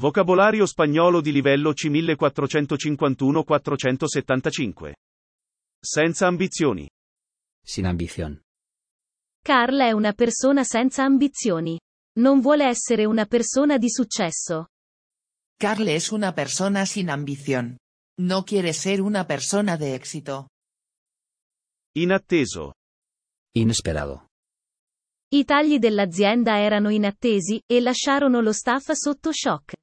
Vocabolario spagnolo di livello C 1451-475. Senza ambizioni. Sin ambición. Carl è una persona senza ambizioni. Non vuole essere una persona di successo. Carl es una persona sin ambición. No quiere ser una persona de éxito. Inatteso. Inesperado. I tagli dell'azienda erano inattesi, e lasciarono lo staff sotto shock.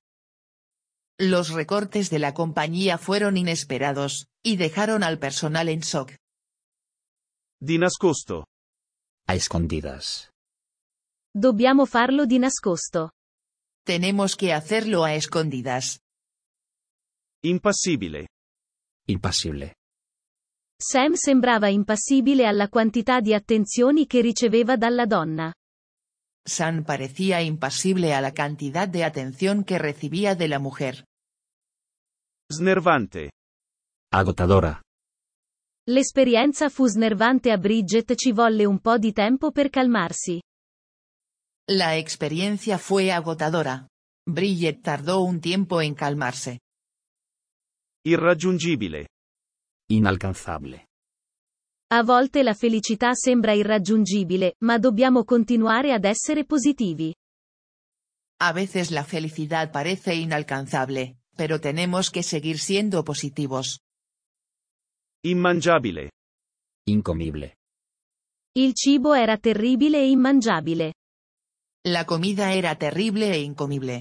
Los recortes de la compañía fueron inesperados, y dejaron al personal en shock. Di nascosto. A escondidas. Dobbiamo farlo di nascosto. Tenemos que hacerlo a escondidas. Impassibile. Impasible. Sam sembrava impassibile alla quantità di attenzioni che riceveva dalla donna. Sam parecía impasible a la cantidad de atención que recibía de la mujer. Snervante. Agotadora. L'esperienza fu snervante a Bridget, ci volle un po' di tempo per calmarsi. La experiencia fue agotadora. Bridget tardó un tiempo en calmarse. Irraggiungibile. Inalcanzable. A volte la felicità sembra irraggiungibile, ma dobbiamo continuare ad essere positivi. A veces la felicidad parece inalcanzable, pero tenemos que seguir siendo positivos. Immangiabile. Incomible. Il cibo era terribile e immangiabile. La comida era terrible e incomible.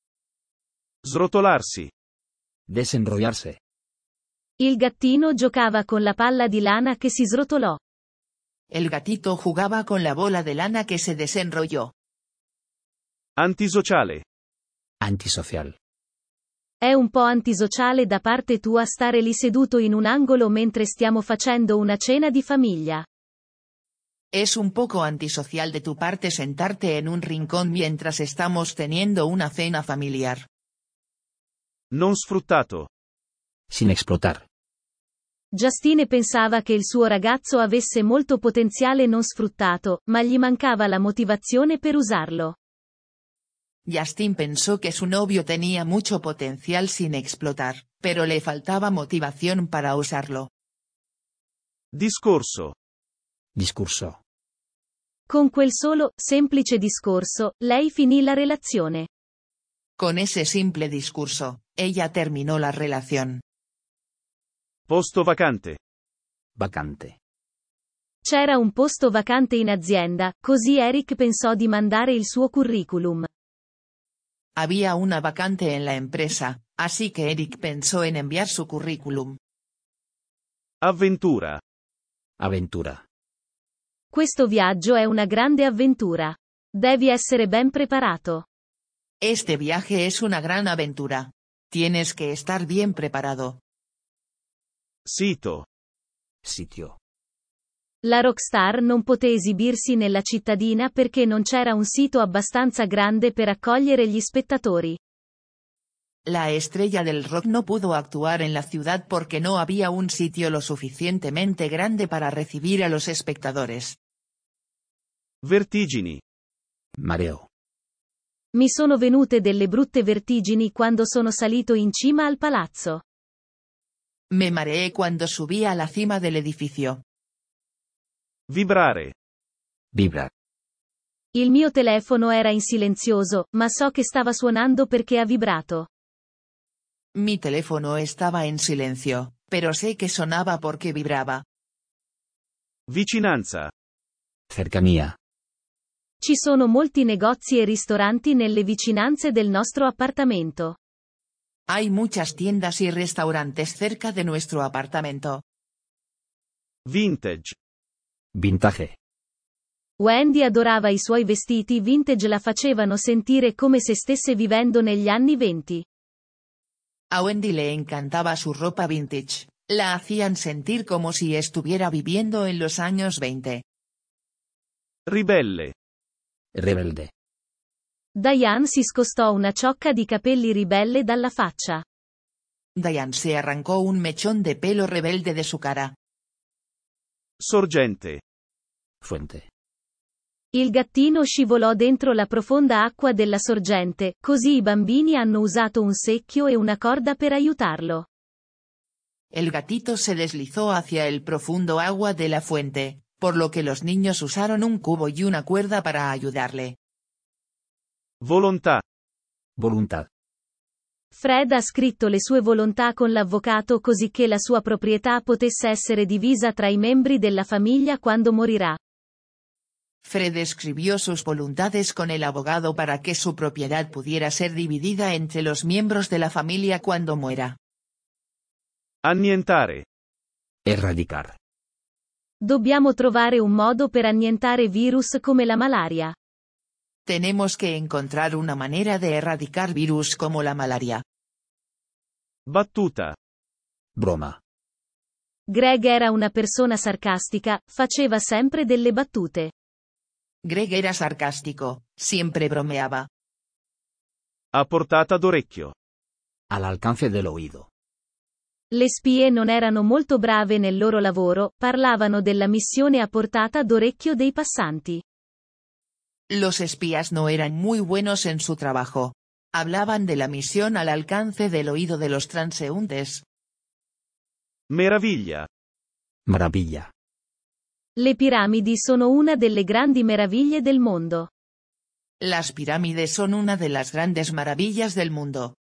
Srotolarsi. Desenrollarse. Il gattino giocava con la palla di lana che si srotolò. El gatito jugaba con la bola de lana que se desenrolló. Antisociale. Antisocial. È un po' antisociale da parte tua stare lì seduto in un angolo mentre stiamo facendo una cena di famiglia. Es un poco antisocial de tu parte sentarte en un rincón mientras estamos teniendo una cena familiar. Non sfruttato. Sin explotar. Justine pensava che il suo ragazzo avesse molto potenziale non sfruttato, ma gli mancava la motivazione per usarlo. Justin pensó que su novio tenía mucho potencial sin explotar, pero le faltaba motivación para usarlo. Discorso. Discurso. Con quel solo, semplice discorso, lei finì la relazione. Con ese simple discurso, ella terminó la relación. Posto vacante. Vacante. C'era un posto vacante in azienda, così Eric pensò di mandare il suo curriculum. Había una vacante en la empresa, así que Eric pensó en enviar su currículum. Avventura. Aventura. Questo viaggio è una grande avventura. Devi essere ben preparato. Este viaje es una gran aventura. Tienes que estar bien preparado. Sito. Sitio. La rockstar non poté esibirsi nella cittadina perché non c'era un sito abbastanza grande per accogliere gli spettatori. La estrella del rock no pudo actuar en la ciudad porque no había un sitio lo suficientemente grande para recibir a los espectadores. Vertigini. Mareo. Mi sono venute delle brutte vertigini quando sono salito in cima al palazzo. Me mareé cuando subí a la cima del edificio. Vibrare. Vibrar. Il mio telefono era in silenzioso, ma so che stava suonando perché ha vibrato. Mi teléfono estaba en silencio, pero sé que sonaba porque vibraba. Vicinanza. Cercanía. Ci sono molti negozi e ristoranti nelle vicinanze del nostro appartamento. Hay muchas tiendas y restaurantes cerca de nuestro apartamento. Vintage. Vintage. Wendy adorava i suoi vestiti vintage, la facevano sentire come se stesse vivendo negli anni '20. A Wendy le encantaba su ropa vintage, la hacían sentir como si estuviera viviendo en los años 20. Ribelle. Rebelde. Diane si scostò una ciocca di capelli ribelle dalla faccia. Diane se arrancó un mechón de pelo rebelde de su cara. Sorgente. Fuente. Il gattino scivolò dentro la profonda acqua della sorgente, così i bambini hanno usato un secchio e una corda per aiutarlo. El gatito se deslizó hacia el profundo agua de la fuente, por lo que los niños usaron un cubo y una cuerda para ayudarle. Volontà. Voluntad. Fred ha scritto le sue volontà con l'avvocato così che la sua proprietà potesse essere divisa tra i membri della famiglia quando morirà. Fred escribió sus voluntades con el abogado para que su propiedad pudiera ser dividida entre los miembros de la familia cuando muera. Annientare. Erradicar. Dobbiamo trovare un modo per annientare virus come la malaria. Tenemos que encontrar una manera de erradicar virus como la malaria. Battuta. Broma. Greg era una persona sarcastica, faceva sempre delle battute. Greg era sarcástico, siempre bromeaba. A portata d'orecchio. Al alcance del oído. Le spie non erano molto brave nel loro lavoro, parlavano della missione a portata d'orecchio dei passanti. Los espías no eran muy buenos en su trabajo. Hablaban de la misión al alcance del oído de los transeúntes. Meraviglia. Maravilla. Le piramidi sono una delle grandi meraviglie del mondo. Las pirámides son una de las grandes maravillas del mundo.